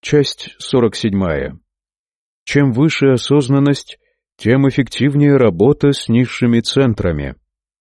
Часть 47. Чем выше осознанность, тем эффективнее работа с низшими центрами.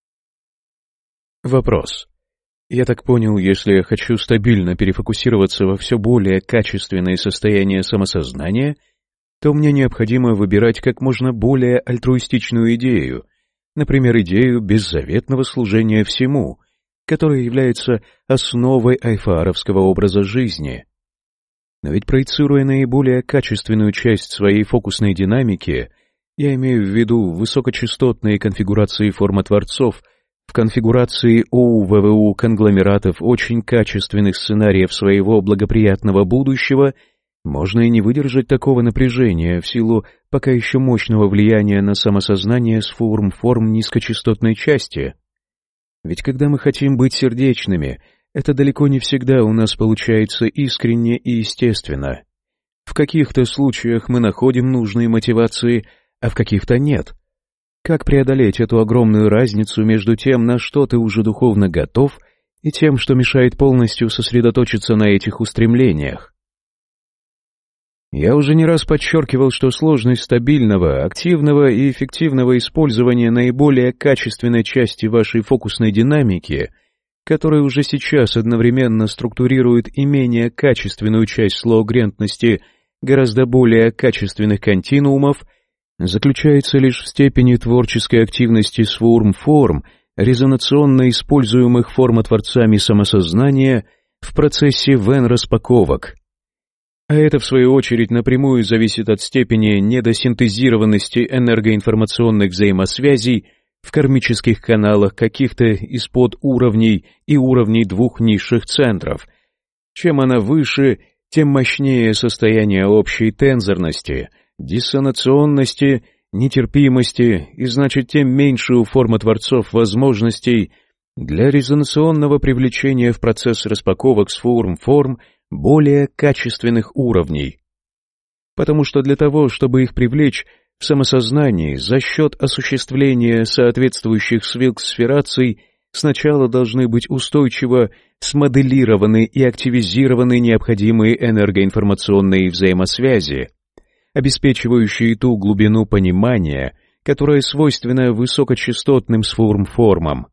Вопрос. Я так понял, если я хочу стабильно перефокусироваться во все более качественное состояние самосознания, то мне необходимо выбирать как можно более альтруистичную идею, например, идею беззаветного служения всему, которая является основой айфааровского образа жизни. Но ведь проецируя наиболее качественную часть своей фокусной динамики, я имею в виду высокочастотные конфигурации формотворцов в конфигурации ОУ-ВВУ конгломератов очень качественных сценариев своего благоприятного будущего, можно и не выдержать такого напряжения в силу пока еще мощного влияния на самосознание с форм низкочастотной части. Ведь когда мы хотим быть сердечными, это далеко не всегда у нас получается искренне и естественно. В каких-то случаях мы находим нужные мотивации, а в каких-то нет. Как преодолеть эту огромную разницу между тем, на что ты уже духовно готов, и тем, что мешает полностью сосредоточиться на этих устремлениях? Я уже не раз подчеркивал, что сложность стабильного, активного и эффективного использования наиболее качественной части вашей фокусной динамики, которая уже сейчас одновременно структурирует и менее качественную часть слоугрентности гораздо более качественных континуумов, заключается лишь в степени творческой активности форм, резонационно используемых формотворцами самосознания в процессе Вен-распаковок. А это, в свою очередь, напрямую зависит от степени недосинтезированности энергоинформационных взаимосвязей в кармических каналах каких-то из подуровней и уровней двух низших центров. Чем она выше, тем мощнее состояние общей тензорности, диссонационности, нетерпимости, и значит, тем меньше у формотворцов возможностей для резонационного привлечения в процесс распаковок с форм более качественных уровней. Потому что для того, чтобы их привлечь в самосознании за счет осуществления соответствующих свилк-сфераций, сначала должны быть устойчиво смоделированы и активизированы необходимые энергоинформационные взаимосвязи, обеспечивающие ту глубину понимания, которая свойственна высокочастотным формам.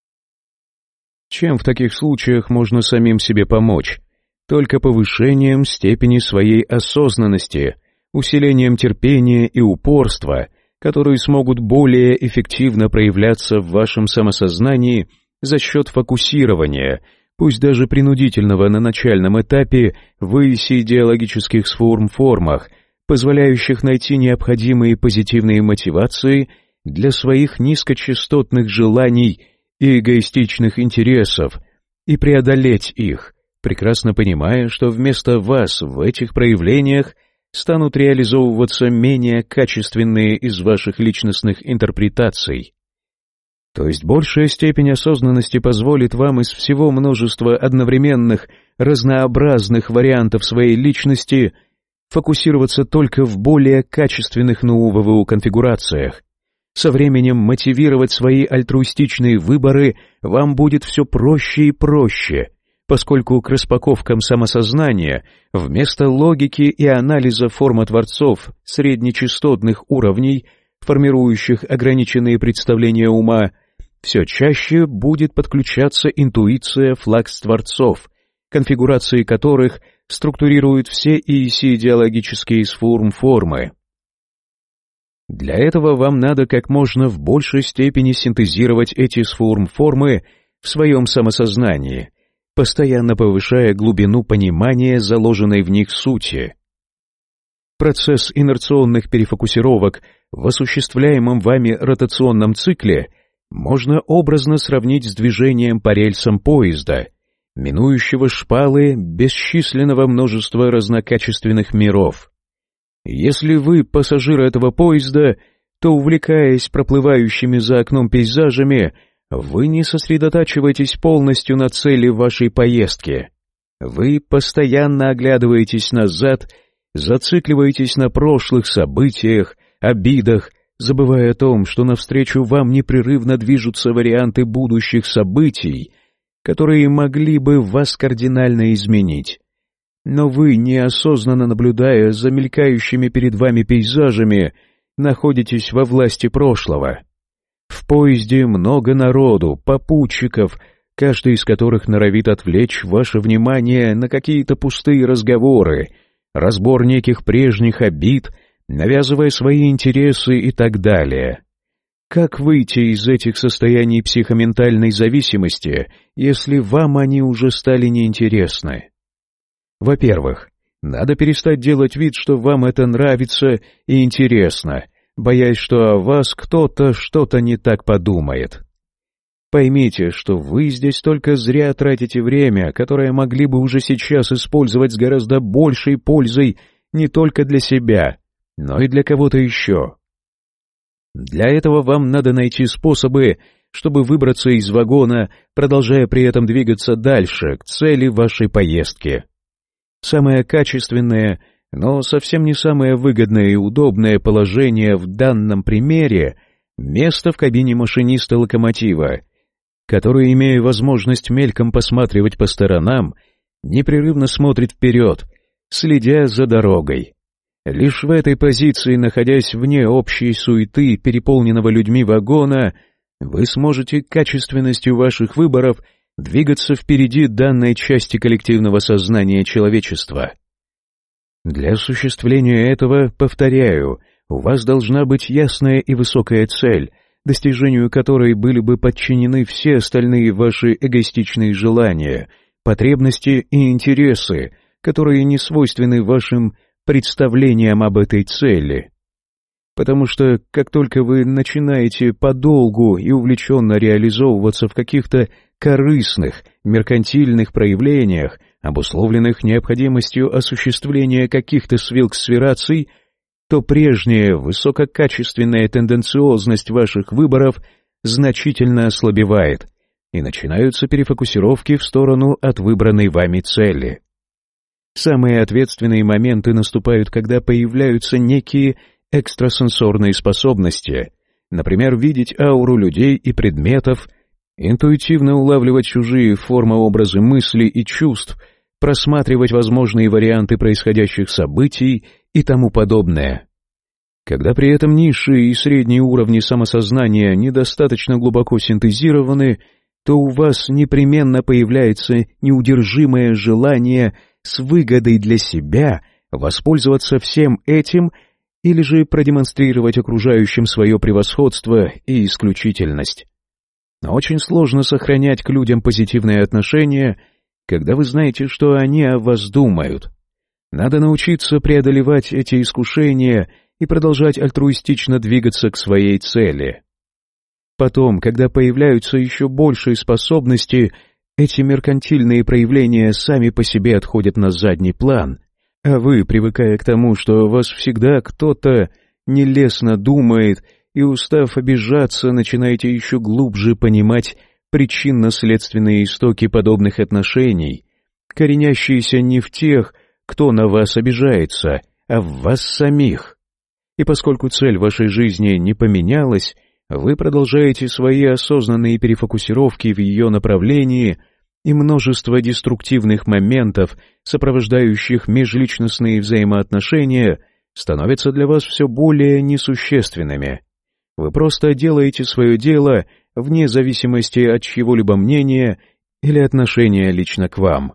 Чем в таких случаях можно самим себе помочь? Только повышением степени своей осознанности, усилением терпения и упорства, которые смогут более эффективно проявляться в вашем самосознании за счет фокусирования, пусть даже принудительного на начальном этапе, в идеологических формах, позволяющих найти необходимые позитивные мотивации для своих низкочастотных желаний и эгоистичных интересов и преодолеть их, прекрасно понимая, что вместо вас в этих проявлениях станут реализовываться менее качественные из ваших личностных интерпретаций. То есть большая степень осознанности позволит вам из всего множества одновременных, разнообразных вариантов своей личности фокусироваться только в более качественных НУ-ВВУ конфигурациях. Со временем мотивировать свои альтруистичные выборы вам будет все проще и проще, поскольку к распаковкам самосознания вместо логики и анализа формотворцов среднечастотных уровней, формирующих ограниченные представления ума, все чаще будет подключаться интуиция флакс-творцов, конфигурации которых структурируют все идеологические формы. Для этого вам надо как можно в большей степени синтезировать эти формы в своем самосознании, постоянно повышая глубину понимания заложенной в них сути. Процесс инерционных перефокусировок в осуществляемом вами ротационном цикле можно образно сравнить с движением по рельсам поезда, минующего шпалы бесчисленного множества разнокачественных миров. Если вы пассажир этого поезда, то, увлекаясь проплывающими за окном пейзажами, вы не сосредотачиваетесь полностью на цели вашей поездки. Вы постоянно оглядываетесь назад, зацикливаетесь на прошлых событиях, обидах, забывая о том, что навстречу вам непрерывно движутся варианты будущих событий, которые могли бы вас кардинально изменить. но вы, неосознанно наблюдая за мелькающими перед вами пейзажами, находитесь во власти прошлого. В поезде много народу, попутчиков, каждый из которых норовит отвлечь ваше внимание на какие-то пустые разговоры, разбор неких прежних обид, навязывая свои интересы и так далее. Как выйти из этих состояний психоментальной зависимости, если вам они уже стали неинтересны? Во-первых, надо перестать делать вид, что вам это нравится и интересно, боясь, что о вас кто-то что-то не так подумает. Поймите, что вы здесь только зря тратите время, которое могли бы уже сейчас использовать с гораздо большей пользой не только для себя, но и для кого-то еще. Для этого вам надо найти способы, чтобы выбраться из вагона, продолжая при этом двигаться дальше, к цели вашей поездки. Самое качественное, но совсем не самое выгодное и удобное положение в данном примере — место в кабине машиниста локомотива, который, имея возможность мельком посматривать по сторонам, непрерывно смотрит вперед, следя за дорогой. Лишь в этой позиции, находясь вне общей суеты переполненного людьми вагона, вы сможете качественностью ваших выборов двигаться впереди данной части коллективного сознания человечества. Для осуществления этого, повторяю, у вас должна быть ясная и высокая цель, достижению которой были бы подчинены все остальные ваши эгоистичные желания, потребности и интересы, которые не свойственны вашим представлениям об этой цели. Потому что как только вы начинаете подолгу и увлеченно реализовываться в каких-то корыстных, меркантильных проявлениях, обусловленных необходимостью осуществления каких-то сверхсвираций, то прежняя высококачественная тенденциозность ваших выборов значительно ослабевает, и начинаются перефокусировки в сторону от выбранной вами цели. Самые ответственные моменты наступают, когда появляются некие экстрасенсорные способности, например, видеть ауру людей и предметов, интуитивно улавливать чужие формы-образы мыслей и чувств, просматривать возможные варианты происходящих событий и тому подобное. Когда при этом низшие и средние уровни самосознания недостаточно глубоко синтезированы, то у вас непременно появляется неудержимое желание с выгодой для себя воспользоваться всем этим или же продемонстрировать окружающим свое превосходство и исключительность. Но очень сложно сохранять к людям позитивные отношения, когда вы знаете, что они о вас думают. Надо научиться преодолевать эти искушения и продолжать альтруистично двигаться к своей цели. Потом, когда появляются еще большие способности, эти меркантильные проявления сами по себе отходят на задний план, а вы, привыкая к тому, что о вас всегда кто-то нелестно думает, и, устав обижаться, начинаете еще глубже понимать причинно-следственные истоки подобных отношений, коренящиеся не в тех, кто на вас обижается, а в вас самих. И поскольку цель вашей жизни не поменялась, вы продолжаете свои осознанные перефокусировки в ее направлении, и множество деструктивных моментов, сопровождающих межличностные взаимоотношения, становятся для вас все более несущественными. Вы просто делаете свое дело вне зависимости от чьего-либо мнения или отношения лично к вам.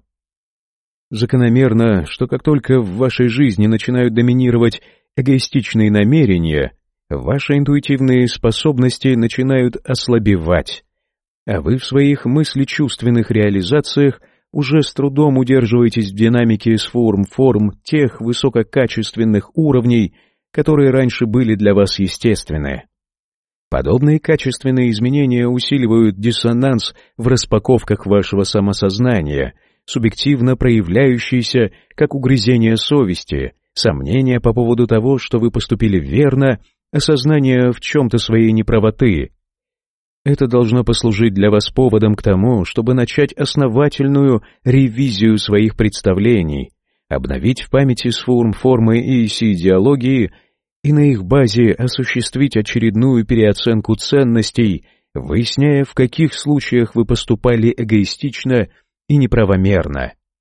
Закономерно, что как только в вашей жизни начинают доминировать эгоистичные намерения, ваши интуитивные способности начинают ослабевать, а вы в своих мыслечувственных реализациях уже с трудом удерживаетесь в динамике с форм тех высококачественных уровней, которые раньше были для вас естественны. Подобные качественные изменения усиливают диссонанс в распаковках вашего самосознания, субъективно проявляющиеся как угрызение совести, сомнения по поводу того, что вы поступили верно, осознание в чем-то своей неправоты. Это должно послужить для вас поводом к тому, чтобы начать основательную ревизию своих представлений, обновить в памяти формы и идеологии и на их базе осуществить очередную переоценку ценностей, выясняя, в каких случаях вы поступали эгоистично и неправомерно.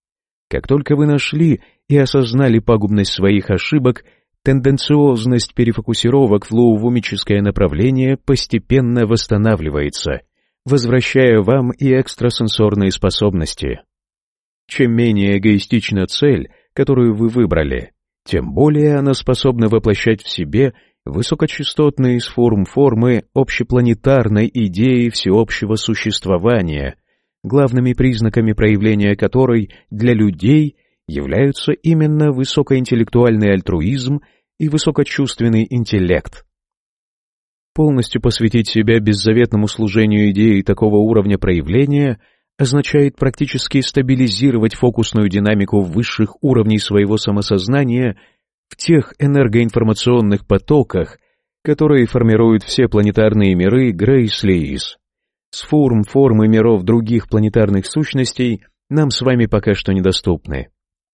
Как только вы нашли и осознали пагубность своих ошибок, тенденциозность перефокусировок в лоувумическое направление постепенно восстанавливается, возвращая вам и экстрасенсорные способности. Чем менее эгоистична цель, которую вы выбрали, тем более она способна воплощать в себе высокочастотные формы общепланетарной идеи всеобщего существования, главными признаками проявления которой для людей являются именно высокоинтеллектуальный альтруизм и высокочувственный интеллект. Полностью посвятить себя беззаветному служению идеи такого уровня проявления означает практически стабилизировать фокусную динамику высших уровней своего самосознания в тех энергоинформационных потоках, которые формируют все планетарные миры Грейс-Лиис. С формы миров других планетарных сущностей нам с вами пока что недоступны.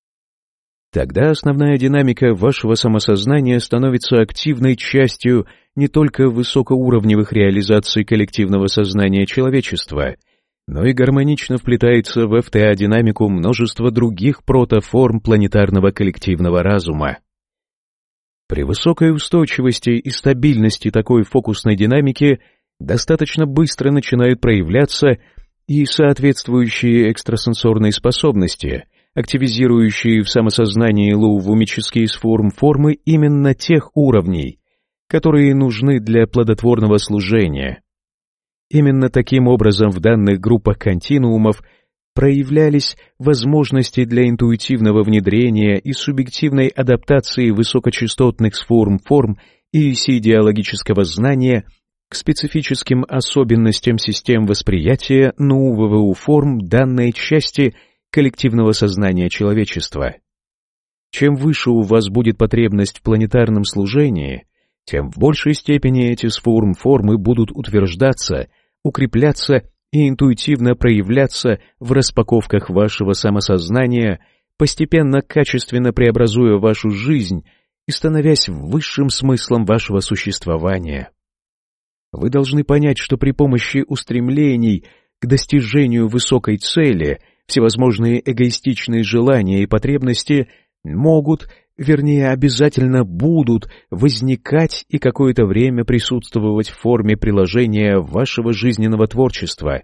Тогда основная динамика вашего самосознания становится активной частью не только высокоуровневых реализаций коллективного сознания человечества, но и гармонично вплетается в ФТА-динамику множества других протоформ планетарного коллективного разума. При высокой устойчивости и стабильности такой фокусной динамики достаточно быстро начинают проявляться и соответствующие экстрасенсорные способности, активизирующие в самосознании лоувумические формы именно тех уровней, которые нужны для плодотворного служения. Именно таким образом в данных группах континуумов проявлялись возможности для интуитивного внедрения и субъективной адаптации высокочастотных форм и идеологического знания к специфическим особенностям систем восприятия нового форм данной части коллективного сознания человечества. Чем выше у вас будет потребность в планетарном служении, тем в большей степени эти формы будут утверждаться, укрепляться и интуитивно проявляться в распаковках вашего самосознания, постепенно качественно преобразуя вашу жизнь и становясь высшим смыслом вашего существования. Вы должны понять, что при помощи устремлений к достижению высокой цели всевозможные эгоистичные желания и потребности могут, вернее, обязательно будут возникать и какое-то время присутствовать в форме приложения вашего жизненного творчества.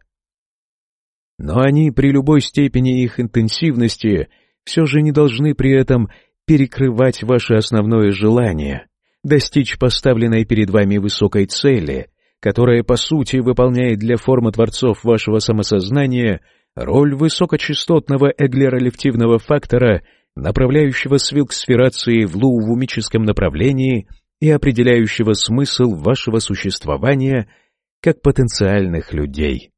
Но они при любой степени их интенсивности все же не должны при этом перекрывать ваше основное желание — достичь поставленной перед вами высокой цели, которая, по сути, выполняет для формотворцов вашего самосознания роль высокочастотного эглеролептивного фактора, направляющего свилк-сферации в лоувумическом направлении и определяющего смысл вашего существования как потенциальных людей.